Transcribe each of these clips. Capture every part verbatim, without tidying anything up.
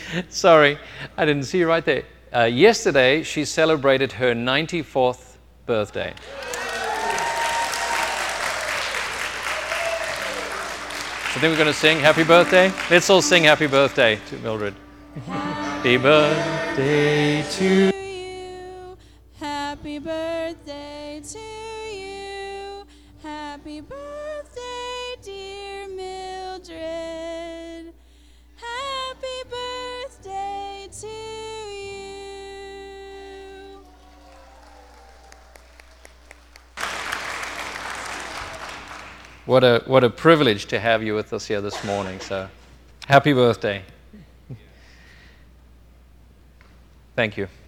Sorry, I didn't see you right there. Uh, yesterday, she celebrated her ninety-fourth birthday. So I think we're going to sing happy birthday. Let's all sing happy birthday to Mildred. Happy birthday to you. Happy birthday to you. Happy birthday, dear Mildred. Happy birthday to you. What a what a privilege to have you with us here this morning. So, happy birthday. Thank you.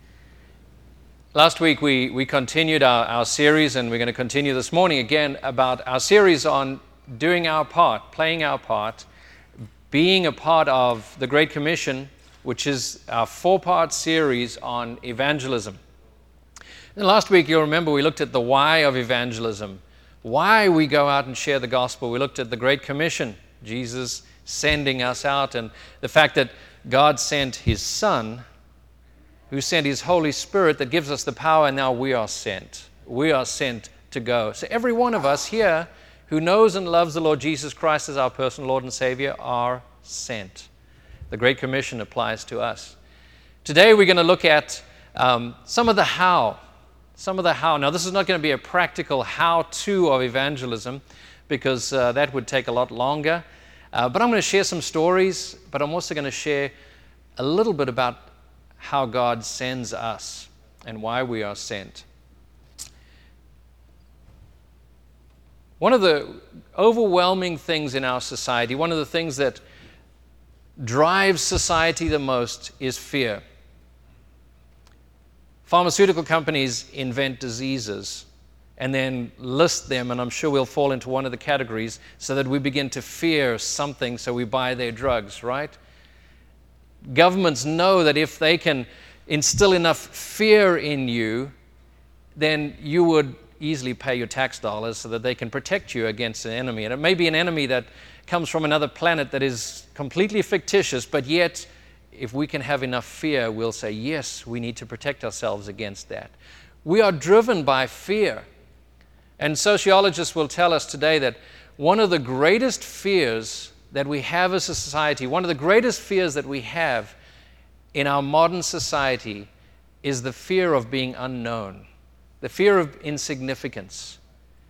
Last week we, we continued our, our series, and we're going to continue this morning again about our series on doing our part, playing our part, being a part of the Great Commission, which is our four-part series on evangelism. And last week, you'll remember, we looked at the why of evangelism, why we go out and share the gospel. We looked at the Great Commission, Jesus sending us out, and the fact that God sent His Son, who sent His Holy Spirit that gives us the power, and now we are sent. We are sent to go. So every one of us here who knows and loves the Lord Jesus Christ as our personal Lord and Savior are sent. The Great Commission applies to us. Today we're going to look at um, some of the how. Some of the how. Now this is not going to be a practical how-to of evangelism, because uh, that would take a lot longer. Uh, but I'm going to share some stories, but I'm also going to share a little bit about how God sends us and why we are sent. One of the overwhelming things in our society, one of the things that drives society the most is fear. Pharmaceutical companies invent diseases and then list them, and I'm sure we'll fall into one of the categories, so that we begin to fear something, so we buy their drugs, right? Governments know that if they can instill enough fear in you, then you would easily pay your tax dollars so that they can protect you against an enemy. And it may be an enemy that comes from another planet that is completely fictitious, but yet if we can have enough fear, we'll say, yes, we need to protect ourselves against that. We are driven by fear. And sociologists will tell us today that one of the greatest fears that we have as a society, one of the greatest fears that we have in our modern society is the fear of being unknown, the fear of insignificance,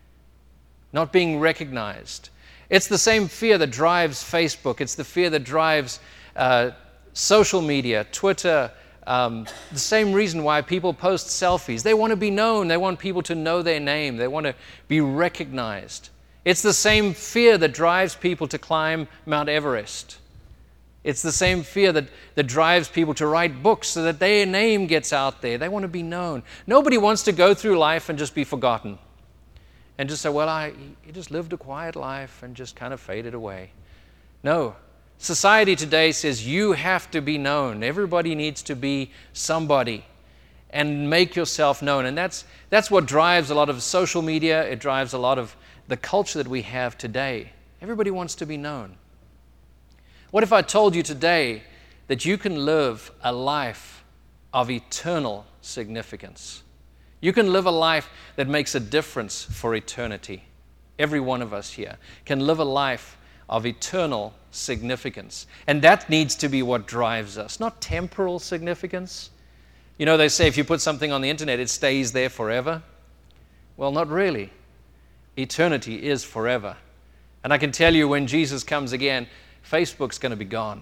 not being recognized. It's the same fear that drives Facebook. It's the fear that drives uh, social media, Twitter, um, the same reason why people post selfies. They want to be known. They want people to know their name. They want to be recognized. It's the same fear that drives people to climb Mount Everest. It's the same fear that, that drives people to write books so that their name gets out there. They want to be known. Nobody wants to go through life and just be forgotten and just say, well, I he just lived a quiet life and just kind of faded away. No. Society today says you have to be known. Everybody needs to be somebody and make yourself known. And that's, that's what drives a lot of social media. It drives a lot of the culture that we have today. Everybody wants to be known. What if I told you today that you can live a life of eternal significance? You can live a life that makes a difference for eternity. Every one of us here can live a life of eternal significance. And that needs to be what drives us, not temporal significance. You know, they say if you put something on the internet, it stays there forever. Well, not really. Eternity is forever. And I can tell you, when Jesus comes again, Facebook's going to be gone.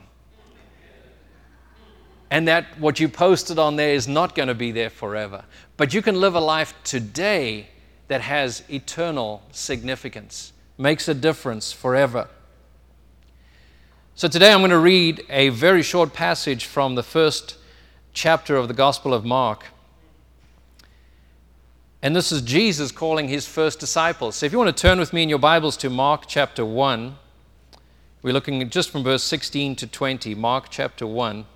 And that what you posted on there is not going to be there forever. But you can live a life today that has eternal significance, makes a difference forever. So today I'm going to read a very short passage from the first chapter of the Gospel of Mark. And this is Jesus calling His first disciples. So if you want to turn with me in your Bibles to Mark chapter one, we're looking at just from verse sixteen to twenty, Mark chapter one.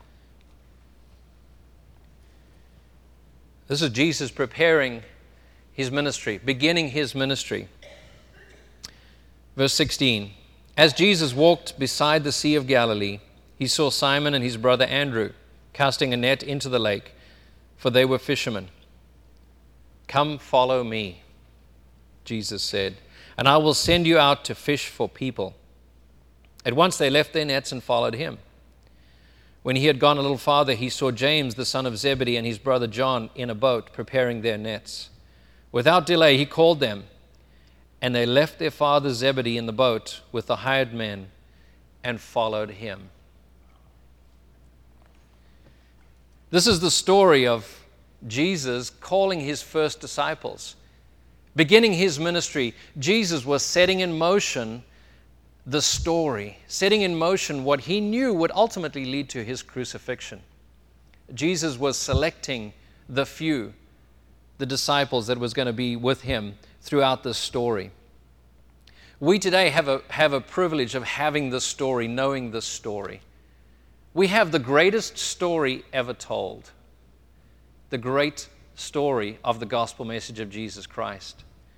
This is Jesus preparing his ministry, beginning his ministry. Verse sixteen, as Jesus walked beside the Sea of Galilee, he saw Simon and his brother Andrew casting a net into the lake, for they were fishermen. Come, follow me, Jesus said, and I will send you out to fish for people. At once they left their nets and followed him. When he had gone a little farther, he saw James, the son of Zebedee, and his brother John in a boat preparing their nets. Without delay, he called them, and they left their father Zebedee in the boat with the hired men and followed him. This is the story of Jesus calling his first disciples. Beginning his ministry, Jesus was setting in motion the story, setting in motion what he knew would ultimately lead to his crucifixion. Jesus was selecting the few, the disciples that was going to be with him throughout this story. We today have a, have a privilege of having this story, knowing this story. We have the greatest story ever told, the great story of the gospel message of Jesus Christ.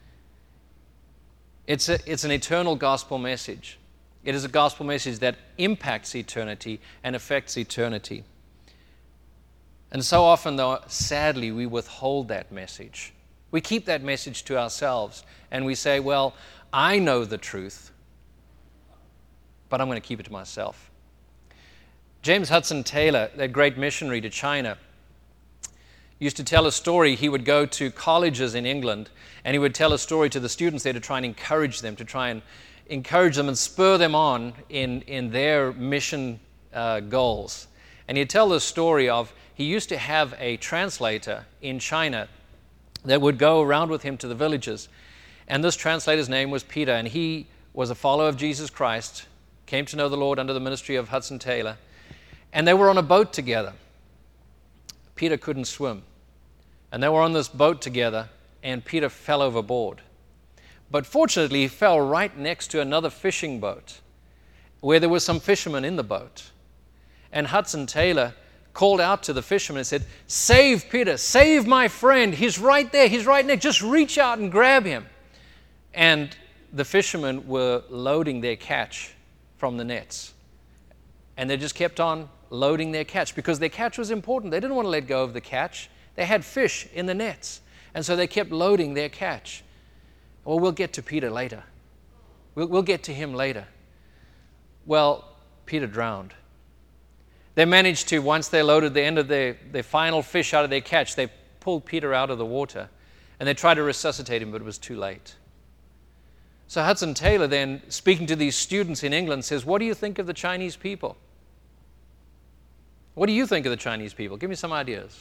It's, a, it's an eternal gospel message. It is a gospel message that impacts eternity and affects eternity. And so often, though, sadly, we withhold that message. We keep that message to ourselves, and we say, well, I know the truth, but I'm going to keep it to myself. James Hudson Taylor, that great missionary to China, used to tell a story. He would go to colleges in England and he would tell a story to the students there to try and encourage them, to try and encourage them and spur them on in, in their mission uh, goals. And he'd tell the story of, he used to have a translator in China that would go around with him to the villages. And this translator's name was Peter, and he was a follower of Jesus Christ, came to know the Lord under the ministry of Hudson Taylor, and they were on a boat together. Peter couldn't swim. And they were on this boat together, and Peter fell overboard. But fortunately, he fell right next to another fishing boat where there were some fishermen in the boat. And Hudson Taylor called out to the fishermen and said, "Save Peter, save my friend. He's right there, he's right next. Just reach out and grab him." And the fishermen were loading their catch from the nets. And they just kept on loading their catch because their catch was important. They didn't want to let go of the catch. They had fish in the nets. And so they kept loading their catch. Well, we'll get to Peter later. We'll, we'll get to him later. Well, Peter drowned. They managed to, once they loaded the end of their, their final fish out of their catch, they pulled Peter out of the water and they tried to resuscitate him, but it was too late. So Hudson Taylor then, speaking to these students in England, says, "What do you think of the Chinese people? What do you think of the Chinese people? Give me some ideas."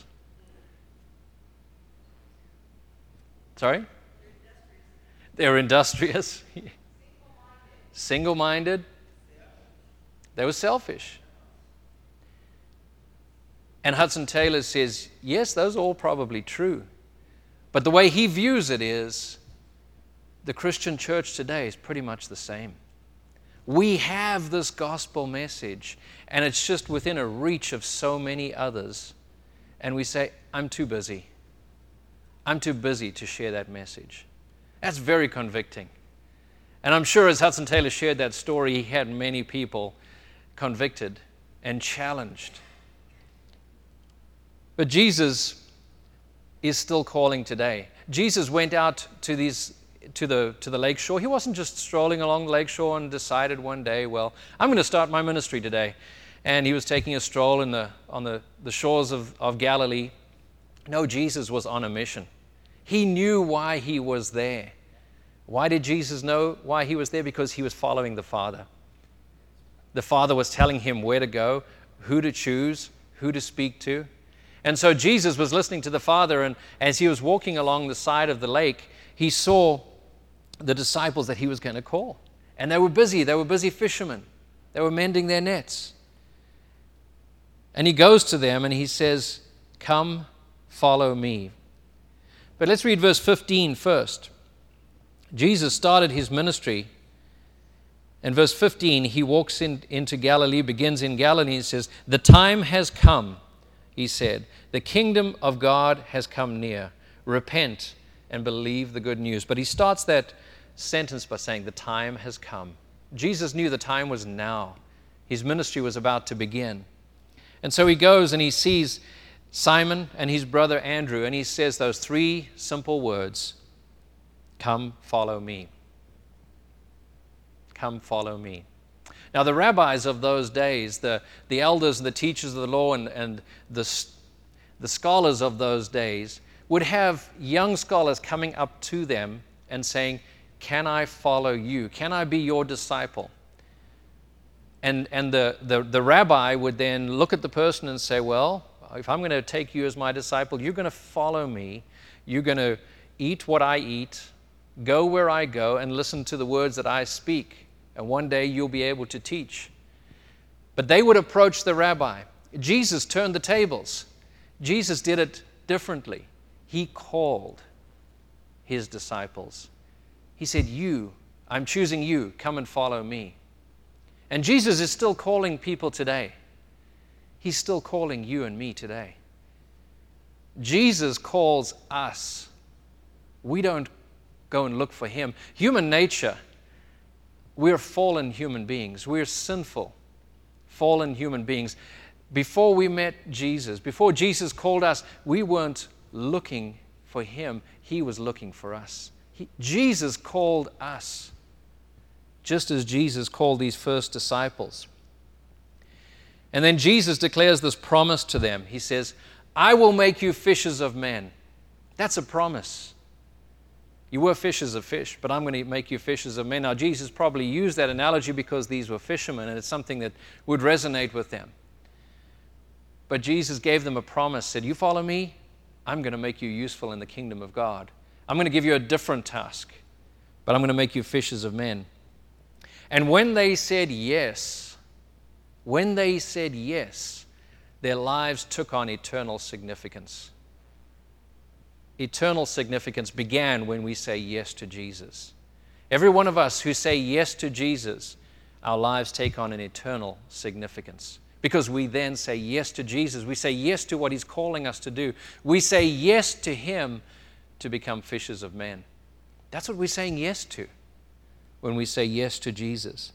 Sorry? They're industrious. Single-minded. They were selfish. And Hudson Taylor says, yes, those are all probably true. But the way he views it is, the Christian church today is pretty much the same. We have this gospel message, and it's just within a reach of so many others. And we say, I'm too busy. I'm too busy to share that message. That's very convicting. And I'm sure as Hudson Taylor shared that story, he had many people convicted and challenged. But Jesus is still calling today. Jesus went out to these to the to the lake shore. He wasn't just strolling along the lake shore and decided one day, well, I'm going to start my ministry today. And he was taking a stroll in the on the, the shores of, of Galilee. No, Jesus was on a mission. He knew why he was there. Why did Jesus know why he was there? Because he was following the Father. The Father was telling him where to go, who to choose, who to speak to. And so Jesus was listening to the Father, and as he was walking along the side of the lake, he saw the disciples that he was going to call. And they were busy. They were busy fishermen. They were mending their nets. And he goes to them and he says, "Come, follow me." But let's read verse fifteen first. Jesus started his ministry. In verse fifteen, he walks in, into Galilee, begins in Galilee, and says, "The time has come," he said. "The kingdom of God has come near. Repent and believe the good news. But he starts that sentence by saying, the time has come. Jesus knew the time was now. His ministry was about to begin. And so he goes and he sees Simon and his brother Andrew, and he says those three simple words, come follow me. Come follow me. Now the rabbis of those days, the, the elders and the teachers of the law and, and the, the scholars of those days would have young scholars coming up to them and saying, can I follow you? Can I be your disciple? And, and the, the, the rabbi would then look at the person and say, well, if I'm going to take you as my disciple, you're going to follow me. You're going to eat what I eat, go where I go, and listen to the words that I speak. And one day you'll be able to teach. But they would approach the rabbi. Jesus turned the tables. Jesus did it differently. He called his disciples. He said, you, I'm choosing you, come and follow me. And Jesus is still calling people today. He's still calling you and me today. Jesus calls us. We don't go and look for him. Human nature, we're fallen human beings. We're sinful, fallen human beings. Before we met Jesus, before Jesus called us, we weren't looking for him. He was looking for us. He, Jesus called us, just as Jesus called these first disciples. And then Jesus declares this promise to them. He says, I will make you fishers of men. That's a promise. You were fishers of fish, but I'm going to make you fishers of men. Now, Jesus probably used that analogy because these were fishermen, and it's something that would resonate with them. But Jesus gave them a promise, said, you follow me, I'm going to make you useful in the kingdom of God. I'm going to give you a different task, but I'm going to make you fishers of men. And when they said yes, when they said yes, their lives took on eternal significance. Eternal significance began when we say yes to Jesus. Every one of us who say yes to Jesus, our lives take on an eternal significance. Because we then say yes to Jesus. We say yes to what he's calling us to do. We say yes to him to become fishers of men. That's what we're saying yes to when we say yes to Jesus.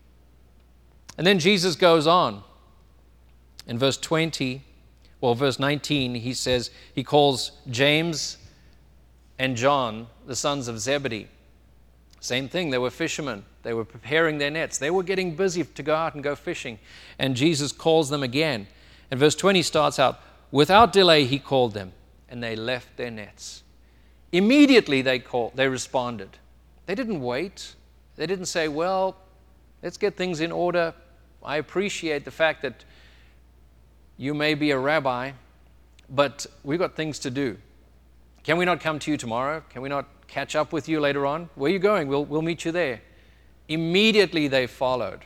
And then Jesus goes on. In verse twenty, well, verse nineteen, he says, he calls James and John, the sons of Zebedee. Same thing, they were fishermen. They were preparing their nets. They were getting busy to go out and go fishing. And Jesus calls them again. And verse twenty starts out, without delay he called them, and they left their nets. Immediately they called, they responded. They didn't wait. They didn't say, well, let's get things in order. I appreciate the fact that you may be a rabbi, but we've got things to do. Can we not come to you tomorrow? Can we not catch up with you later on? Where are you going? We'll, we'll meet you there. Immediately they followed.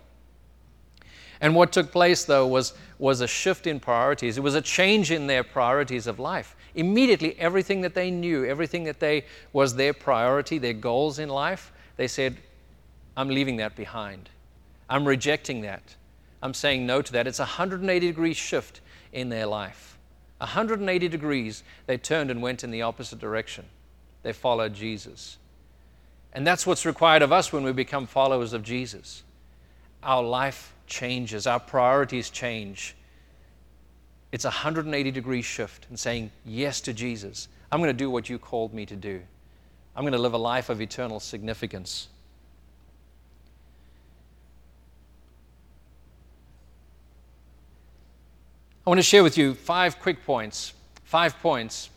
And what took place, though, was, was a shift in priorities. It was a change in their priorities of life. Immediately, everything that they knew, everything that they was their priority, their goals in life, they said, I'm leaving that behind. I'm rejecting that. I'm saying no to that. It's a one hundred eighty degree shift in their life. one hundred eighty degrees, they turned and went in the opposite direction. They followed Jesus. And that's what's required of us when we become followers of Jesus. Our life changes, our priorities change. It's a one hundred eighty degree shift in saying yes to Jesus. I'm going to do what you called me to do. I'm going to live a life of eternal significance. I want to share with you five quick points, five points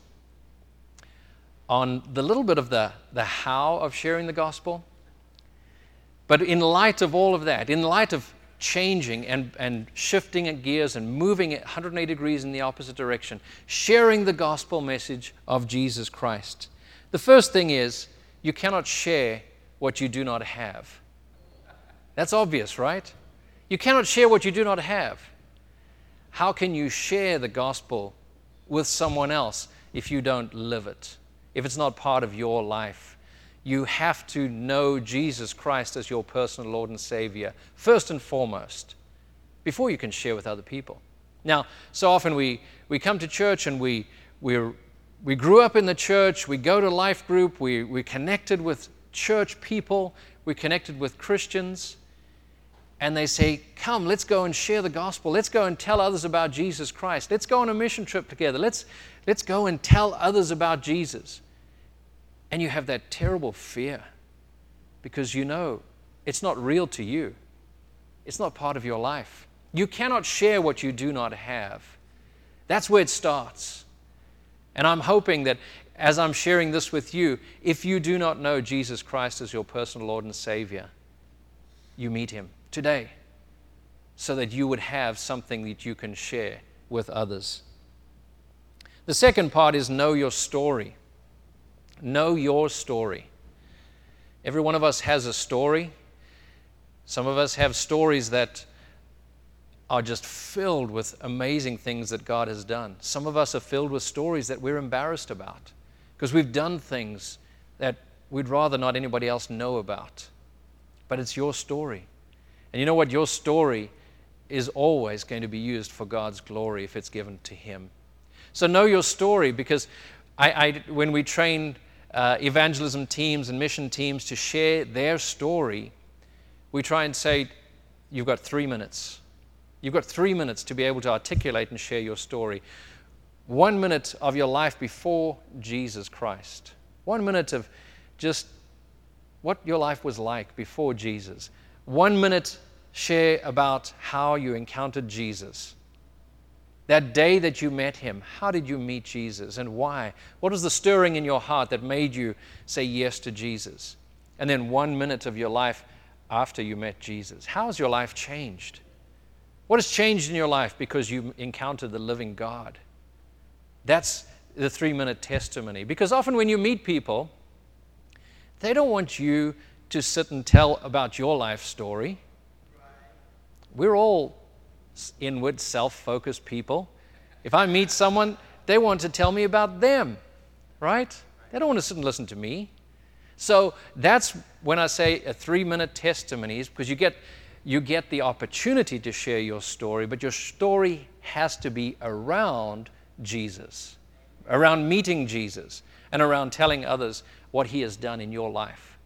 on the little bit of the, the how of sharing the gospel. But in light of all of that, in light of changing and, and shifting gears and moving it one hundred eighty degrees in the opposite direction, sharing the gospel message of Jesus Christ. The first thing is, you cannot share what you do not have. That's obvious, right? You cannot share what you do not have. How can you share the gospel with someone else if you don't live it, if it's not part of your life? You have to know Jesus Christ as your personal Lord and Savior, first and foremost, before you can share with other people. Now, so often we, we come to church and we, we're we grew up in the church, we go to life group, we, we connected with church people, we connected with Christians, and they say, come, let's go and share the gospel. Let's go and tell others about Jesus Christ. Let's go on a mission trip together. Let's, let's go and tell others about Jesus. And you have that terrible fear because you know it's not real to you. It's not part of your life. You cannot share what you do not have. That's where it starts. And I'm hoping that as I'm sharing this with you, if you do not know Jesus Christ as your personal Lord and Savior, you meet Him today so that you would have something that you can share with others. The second part is know your story. Know your story. Every one of us has a story. Some of us have stories that are just filled with amazing things that God has done. Some of us are filled with stories that we're embarrassed about because we've done things that we'd rather not anybody else know about. But it's your story. And you know what? Your story is always going to be used for God's glory if it's given to Him. So know your story, because I, I, when we train uh, evangelism teams and mission teams to share their story, we try and say, you've got three minutes. You've got three minutes to be able to articulate and share your story. One minute of your life before Jesus Christ. One minute of just what your life was like before Jesus. One minute share about how you encountered Jesus. That day that you met Him, how did you meet Jesus and why? What was the stirring in your heart that made you say yes to Jesus? And then one minute of your life after you met Jesus. How has your life changed? What has changed in your life because you encountered the living God? That's the three-minute testimony. Because often when you meet people, they don't want you to sit and tell about your life story. We're all inward, self-focused people. If I meet someone, they want to tell me about them, right? They don't want to sit and listen to me. So that's when I say a three-minute testimony, is because you get, you get the opportunity to share your story, but your story has to be around Jesus, around meeting Jesus, and around telling others what He has done in your life.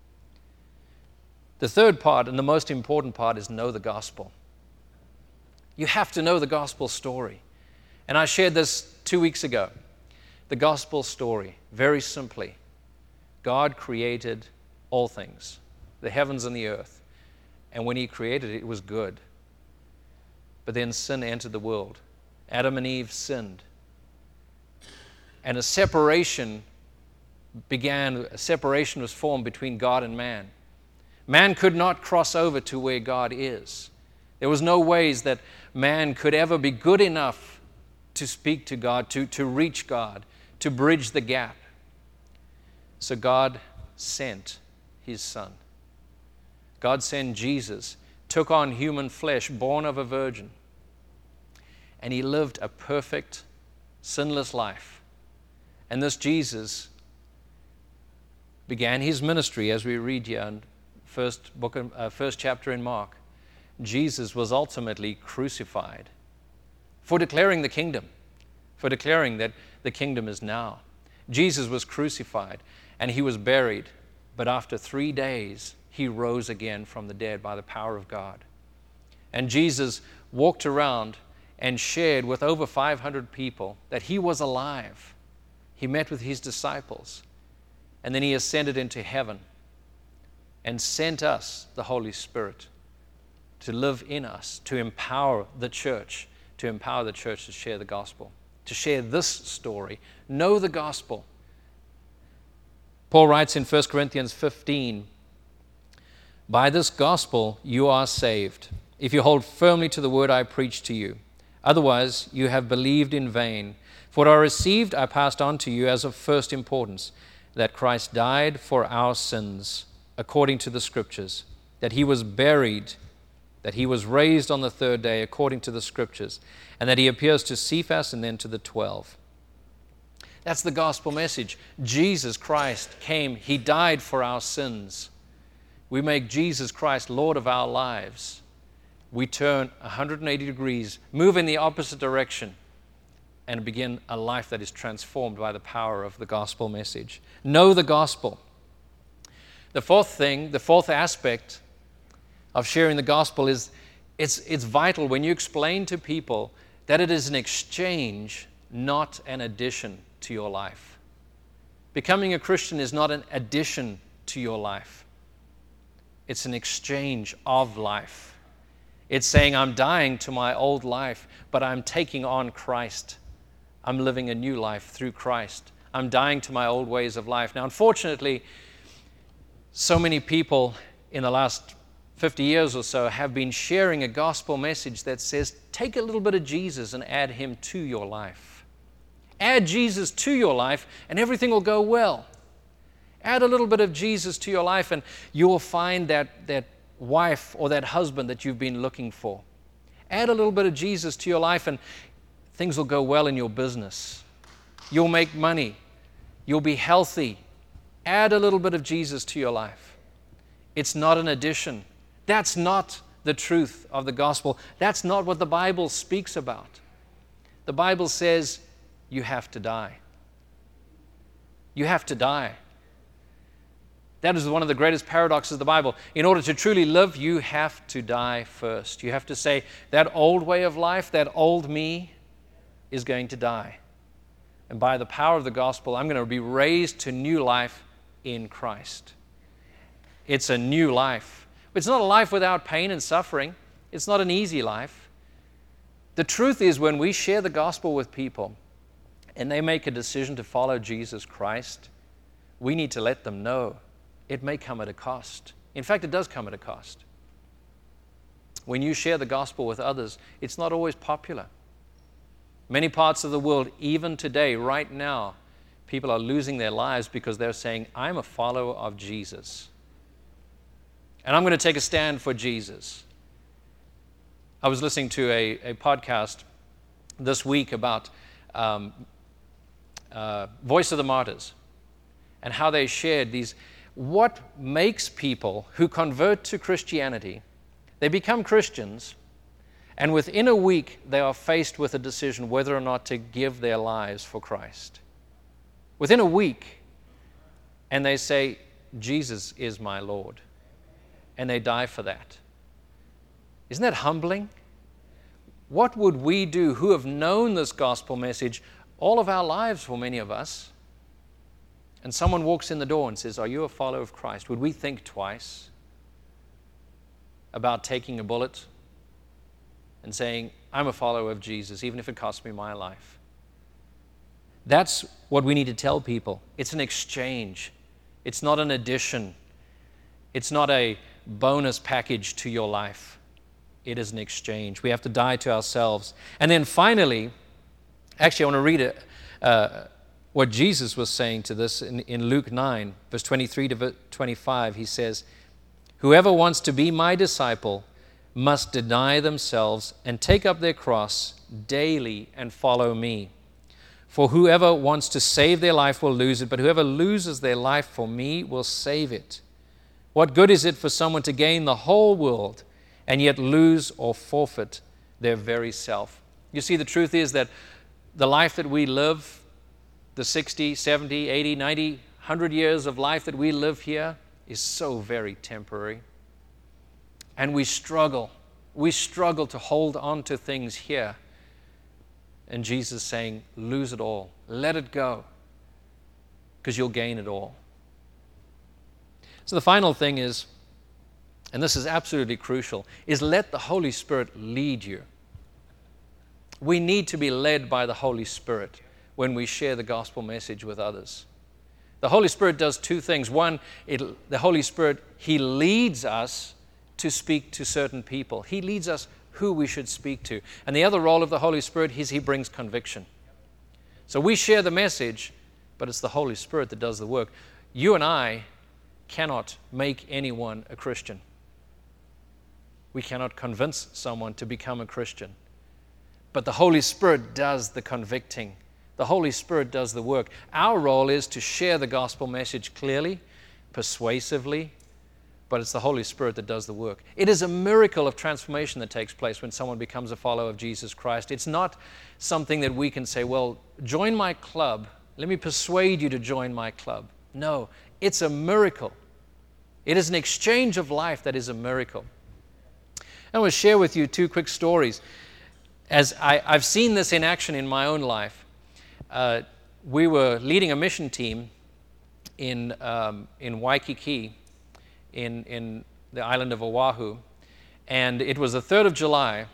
The third part, and the most important part, is know the gospel. You have to know the gospel story. And I shared this two weeks ago. The gospel story, very simply. God created all things, the heavens and the earth. And when He created it, it was good. But then sin entered the world. Adam and Eve sinned. And a separation began, a separation was formed between God and man. Man could not cross over to where God is. There was no ways that man could ever be good enough to speak to God, to, to reach God, to bridge the gap. So God sent His Son. God sent Jesus, took on human flesh, born of a virgin, and He lived a perfect, sinless life. And this Jesus began His ministry, as we read here in first book, of, uh, first chapter in Mark. Jesus was ultimately crucified for declaring the kingdom, for declaring that the kingdom is now. Jesus was crucified and He was buried, but after three days, He rose again from the dead by the power of God. And Jesus walked around and shared with over five hundred people that He was alive. He met with His disciples, and then He ascended into heaven and sent us the Holy Spirit to live in us, to empower the church, to empower the church to share the gospel, to share this story. Know the gospel. Paul writes in First Corinthians fifteen, "By this gospel you are saved, if you hold firmly to the word I preached to you. Otherwise you have believed in vain. For what I received I passed on to you as of first importance, that Christ died for our sins, according to the Scriptures, that He was buried, that He was raised on the third day according to the Scriptures, and that He appears to Cephas and then to the twelve." That's the gospel message. Jesus Christ came. He died for our sins. We make Jesus Christ Lord of our lives. We turn one hundred eighty degrees, move in the opposite direction, and begin a life that is transformed by the power of the gospel message. Know the gospel. The fourth thing, the fourth aspect of sharing the gospel is it's, it's vital when you explain to people that it is an exchange, not an addition to your life. Becoming a Christian is not an addition to your life. It's an exchange of life. It's saying, I'm dying to my old life, but I'm taking on Christ. I'm living a new life through Christ. I'm dying to my old ways of life. Now, unfortunately, so many people in the last fifty years or so have been sharing a gospel message that says, take a little bit of Jesus and add him to your life. Add Jesus to your life and everything will go well. Add a little bit of Jesus to your life and you will find that, that wife or that husband that you've been looking for. Add a little bit of Jesus to your life and things will go well in your business. You'll make money. You'll be healthy. Add a little bit of Jesus to your life. It's not an addition. That's not the truth of the gospel. That's not what the Bible speaks about. The Bible says you have to die. You have to die. That is one of the greatest paradoxes of the Bible. In order to truly live, you have to die first. You have to say, that old way of life, that old me is going to die. And by the power of the gospel, I'm going to be raised to new life in Christ. It's a new life. It's not a life without pain and suffering. It's not an easy life. The truth is, when we share the gospel with people and they make a decision to follow Jesus Christ, we need to let them know it may come at a cost. In fact, it does come at a cost. When you share the gospel with others, it's not always popular. Many parts of the world, even today, right now, people are losing their lives because they're saying, I'm a follower of Jesus. And I'm going to take a stand for Jesus. I was listening to a, a podcast this week about um, uh, Voice of the Martyrs and how they shared these, what makes people who convert to Christianity, they become Christians, and within a week they are faced with a decision whether or not to give their lives for Christ. Within a week, and they say, Jesus is my Lord. And they die for that. Isn't that humbling? What would we do who have known this gospel message all of our lives for many of us, and someone walks in the door and says, are you a follower of Christ? Would we think twice about taking a bullet and saying, I'm a follower of Jesus, even if it costs me my life? That's what we need to tell people. It's an exchange. It's not an addition. It's not a bonus package to your life. It is an exchange. We have to die to ourselves. And then finally, actually I want to read it, uh, what Jesus was saying to this in, in Luke nine, verse twenty-three to twenty-five. He says, whoever wants to be my disciple must deny themselves and take up their cross daily and follow me. For whoever wants to save their life will lose it, but whoever loses their life for me will save it. What good is it for someone to gain the whole world and yet lose or forfeit their very self? You see, the truth is that the life that we live, the sixty, seventy, eighty, ninety, one hundred years of life that we live here is so very temporary. And we struggle. We struggle to hold on to things here. And Jesus is saying, lose it all. Let it go. Because you'll gain it all. So the final thing is, and this is absolutely crucial, is let the Holy Spirit lead you. We need to be led by the Holy Spirit when we share the gospel message with others. The Holy Spirit does two things. One, it, the Holy Spirit, He leads us to speak to certain people. He leads us who we should speak to. And the other role of the Holy Spirit is He brings conviction. So we share the message, but it's the Holy Spirit that does the work. You and I cannot make anyone a Christian. We cannot convince someone to become a Christian. But the Holy Spirit does the convicting. The Holy Spirit does the work. Our role is to share the gospel message clearly, persuasively, but it's the Holy Spirit that does the work. It is a miracle of transformation that takes place when someone becomes a follower of Jesus Christ. It's not something that we can say, well, join my club. Let me persuade you to join my club. No, it's a miracle. It is an exchange of life that is a miracle. I want to share with you two quick stories. As I, I've seen this in action in my own life. Uh, we were leading a mission team in um, in Waikiki, in, in the island of Oahu, and it was the third of July,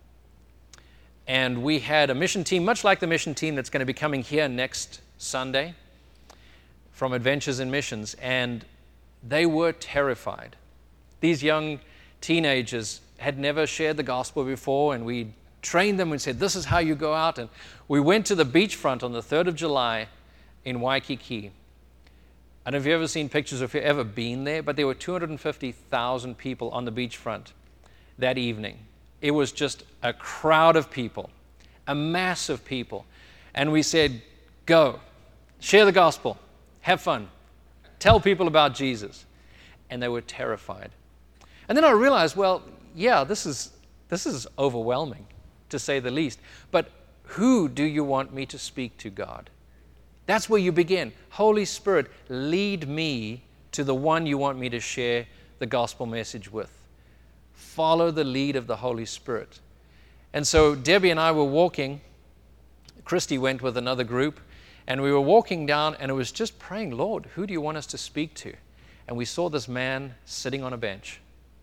and we had a mission team, much like the mission team that's going to be coming here next Sunday from Adventures in Missions, and they were terrified. These young teenagers had never shared the gospel before, and we trained them and said, this is how you go out. And we went to the beachfront on the third of July in Waikiki. I don't know if you've ever seen pictures or if you've ever been there, but there were two hundred fifty thousand people on the beachfront that evening. It was just a crowd of people, a mass of people. And we said, go, share the gospel, have fun, tell people about Jesus. And they were terrified. And then I realized, well, yeah, this is this is overwhelming, to say the least. But who do you want me to speak to, God? That's where you begin. Holy Spirit, lead me to the one you want me to share the gospel message with. Follow the lead of the Holy Spirit. And so Debbie and I were walking. Christy went with another group. And we were walking down, and it was just praying, Lord, who do you want us to speak to? And we saw this man sitting on a bench.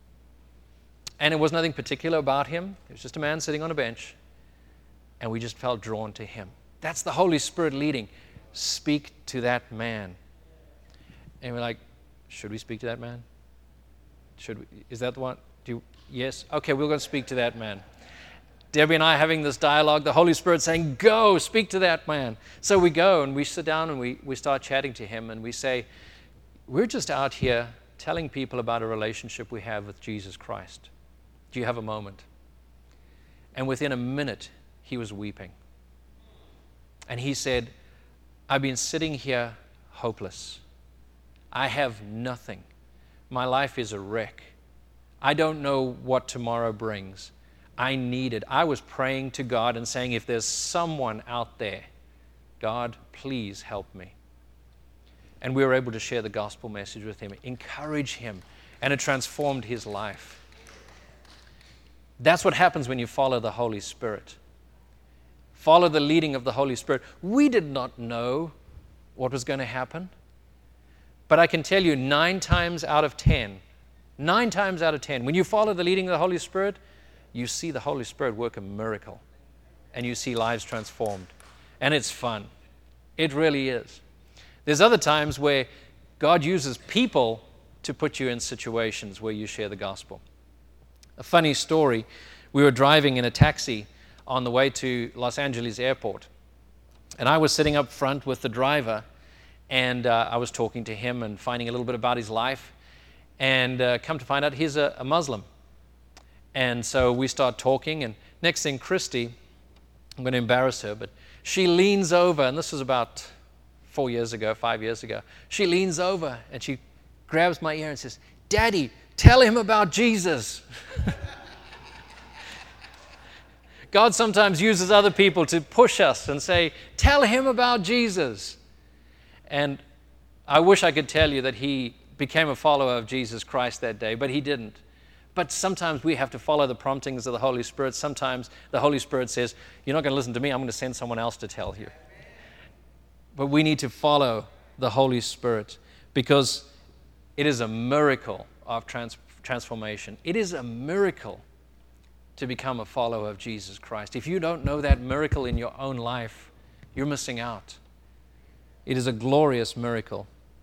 And it was nothing particular about him. It was just a man sitting on a bench. And we just felt drawn to him. That's the Holy Spirit leading. Speak to that man. And we're like, should we speak to that man? Should we? Is that the one? Do you, yes? Okay, we're going to speak to that man. Debbie and I are having this dialogue. The Holy Spirit saying, go, speak to that man. So we go and we sit down and we, we start chatting to him. And we say, we're just out here telling people about a relationship we have with Jesus Christ. Do you have a moment? And within a minute, he was weeping. And he said, I've been sitting here hopeless. I have nothing. My life is a wreck. I don't know what tomorrow brings. I need it. I was praying to God and saying, if there's someone out there, God, please help me. And we were able to share the gospel message with him, encourage him, and it transformed his life. That's what happens when you follow the Holy Spirit. Follow the leading of the Holy Spirit. We did not know what was going to happen. But I can tell you nine times out of ten, nine times out of ten, when you follow the leading of the Holy Spirit, you see the Holy Spirit work a miracle. And you see lives transformed. And it's fun. It really is. There's other times where God uses people to put you in situations where you share the gospel. A funny story, we were driving in a taxi on the way to Los Angeles airport. And I was sitting up front with the driver, and uh, I was talking to him and finding a little bit about his life. And uh, come to find out, he's a, a Muslim. And so we start talking, and next thing, Christy, I'm going to embarrass her, but she leans over, and this was about four years ago, five years ago. She leans over, and she grabs my ear and says, Daddy, tell him about Jesus. God sometimes uses other people to push us and say, tell him about Jesus. And I wish I could tell you that he became a follower of Jesus Christ that day, but he didn't. But sometimes we have to follow the promptings of the Holy Spirit. Sometimes the Holy Spirit says, you're not going to listen to me, I'm going to send someone else to tell you. But we need to follow the Holy Spirit because it is a miracle of trans- transformation. It is a miracle to become a follower of Jesus Christ. If you don't know that miracle in your own life, you're missing out. It is a glorious miracle.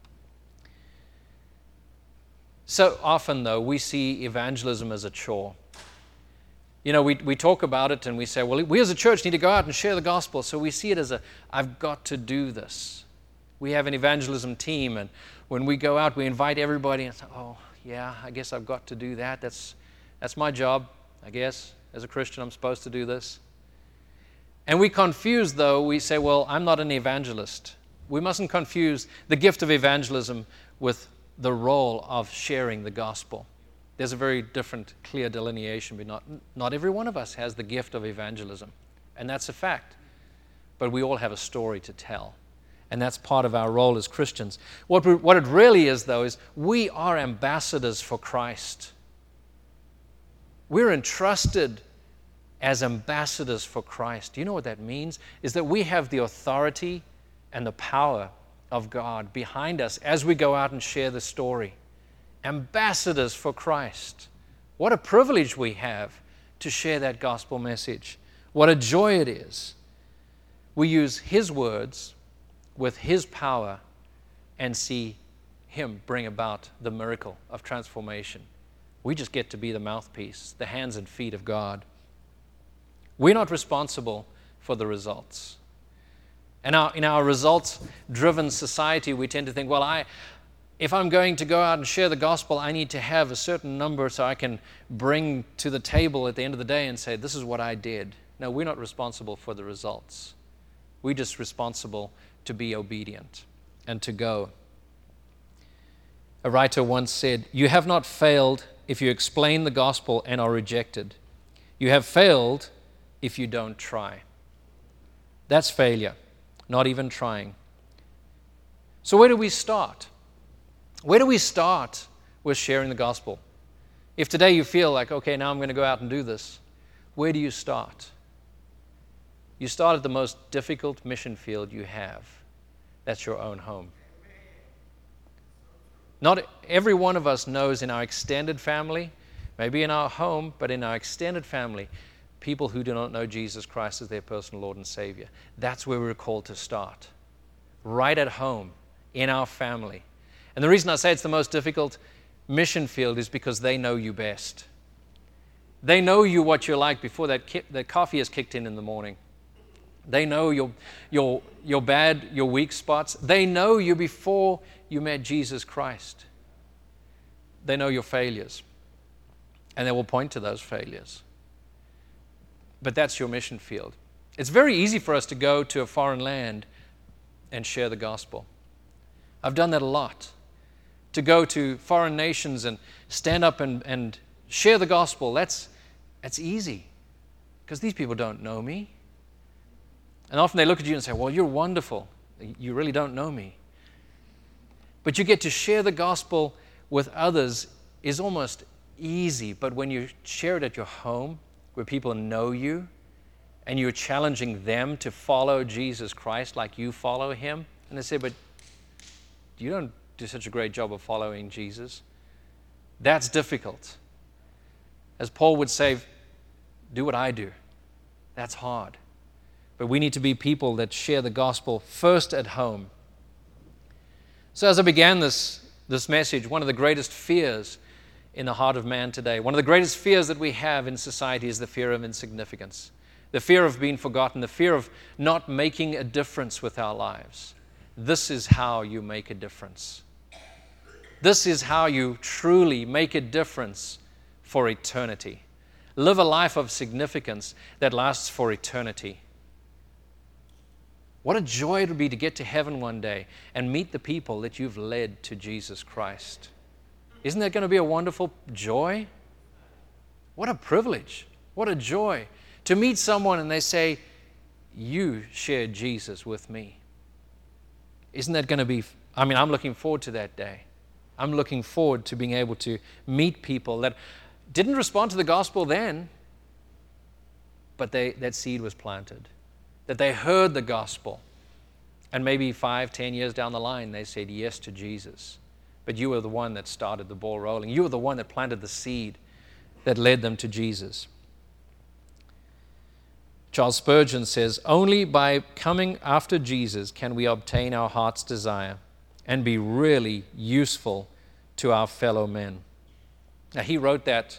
So often, though, we see evangelism as a chore. You know, we, we talk about it and we say, well, we as a church need to go out and share the gospel. So we see it as a, I've got to do this. We have an evangelism team, and when we go out, we invite everybody and say, oh, yeah, I guess I've got to do that. That's, that's my job, I guess. As a Christian, I'm supposed to do this. And we confuse, though, we say, well, I'm not an evangelist. We mustn't confuse the gift of evangelism with the role of sharing the gospel. There's a very different, clear delineation, but not, not every one of us has the gift of evangelism, and that's a fact. But we all have a story to tell, and that's part of our role as Christians. What, we, what it really is, though, is we are ambassadors for Christ. We're entrusted as ambassadors for Christ. Do you know what that means? Is that we have the authority and the power of God behind us as we go out and share the story. Ambassadors for Christ. What a privilege we have to share that gospel message. What a joy it is. We use His words with His power and see Him bring about the miracle of transformation. We just get to be the mouthpiece, the hands and feet of God. We're not responsible for the results. And our, in our results-driven society, we tend to think, well, I, if I'm going to go out and share the gospel, I need to have a certain number so I can bring to the table at the end of the day and say, this is what I did. No, we're not responsible for the results. We're just responsible to be obedient and to go. A writer once said, you have not failed if you explain the gospel and are rejected. You have failed if you don't try. That's failure, not even trying. So where do we start? Where do we start with sharing the gospel? If today you feel like, okay, now I'm going to go out and do this, where do you start? You start at the most difficult mission field you have. That's your own home. Not every one of us knows in our extended family, maybe in our home, but in our extended family, people who do not know Jesus Christ as their personal Lord and Savior. That's where we're called to start. Right at home, in our family. And the reason I say it's the most difficult mission field is because they know you best. They know you what you're like before that, ki- that coffee is kicked in in the morning. They know your, your, your bad, your weak spots. They know you before you met Jesus Christ. They know your failures. And they will point to those failures. But that's your mission field. It's very easy for us to go to a foreign land and share the gospel. I've done that a lot. To go to foreign nations and stand up and, and share the gospel, that's, that's easy. Because these people don't know me. And often they look at you and say, well, you're wonderful. You really don't know me. But you get to share the gospel with others is almost easy. But when you share it at your home, where people know you, and you're challenging them to follow Jesus Christ like you follow Him, and they say, but you don't do such a great job of following Jesus. That's difficult. As Paul would say, do what I do. That's hard. But we need to be people that share the gospel first at home. So as I began this, this message, one of the greatest fears in the heart of man today, one of the greatest fears that we have in society is the fear of insignificance, the fear of being forgotten, the fear of not making a difference with our lives. This is how you make a difference. This is how you truly make a difference for eternity. Live a life of significance that lasts for eternity. What a joy it would be to get to heaven one day and meet the people that you've led to Jesus Christ. Isn't that going to be a wonderful joy? What a privilege. What a joy to meet someone and they say, you shared Jesus with me. Isn't that going to be, I mean, I'm looking forward to that day. I'm looking forward to being able to meet people that didn't respond to the gospel then, but they, that seed was planted. That they heard the gospel, and maybe five, ten years down the line, they said yes to Jesus. But you were the one that started the ball rolling. You were the one that planted the seed that led them to Jesus. Charles Spurgeon says, only by coming after Jesus can we obtain our heart's desire and be really useful to our fellow men. Now, he wrote that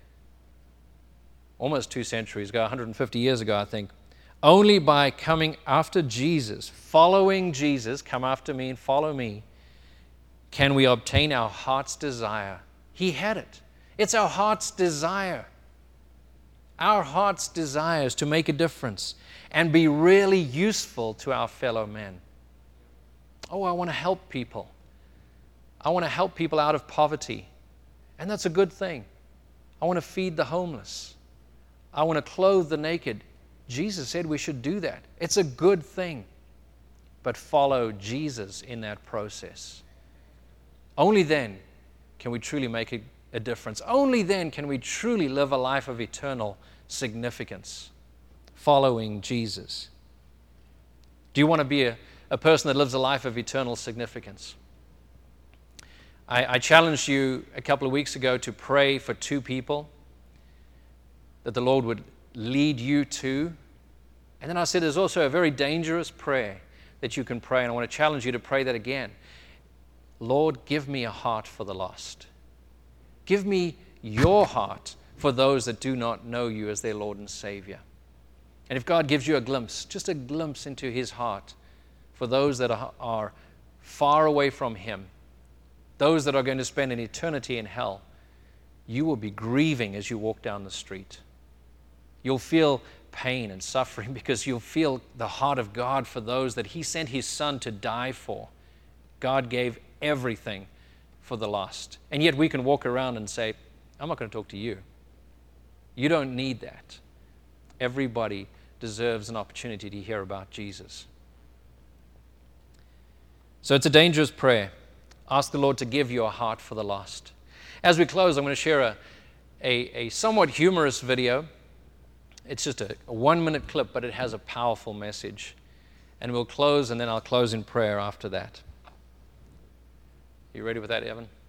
almost two centuries ago, one hundred fifty years ago, I think. Only by coming after Jesus, following Jesus, come after me and follow me, can we obtain our heart's desire. He had it. It's our heart's desire. Our heart's desire is to make a difference and be really useful to our fellow men. Oh, I want to help people. I want to help people out of poverty, and that's a good thing. I want to feed the homeless. I want to clothe the naked. Jesus said we should do that. It's a good thing. But follow Jesus in that process. Only then can we truly make a, a difference. Only then can we truly live a life of eternal significance, following Jesus. Do you want to be a, a person that lives a life of eternal significance? I, I challenged you a couple of weeks ago to pray for two people that the Lord would lead you to. And then I said there's also a very dangerous prayer that you can pray, and I want to challenge you to pray that again. Lord, give me a heart for the lost. Give me your heart for those that do not know you as their Lord and Savior. And if God gives you a glimpse, just a glimpse into His heart for those that are, are far away from Him, those that are going to spend an eternity in hell, you will be grieving as you walk down the street. You'll feel pain and suffering because you'll feel the heart of God for those that He sent His Son to die for. God gave everything for the lost. And yet we can walk around and say, I'm not going to talk to you. You don't need that. Everybody deserves an opportunity to hear about Jesus. So it's a dangerous prayer. Ask the Lord to give you a heart for the lost. As we close, I'm going to share a, a, a somewhat humorous video. It's just a, a one-minute clip, but it has a powerful message. And we'll close, and then I'll close in prayer after that. You ready with that, Evan?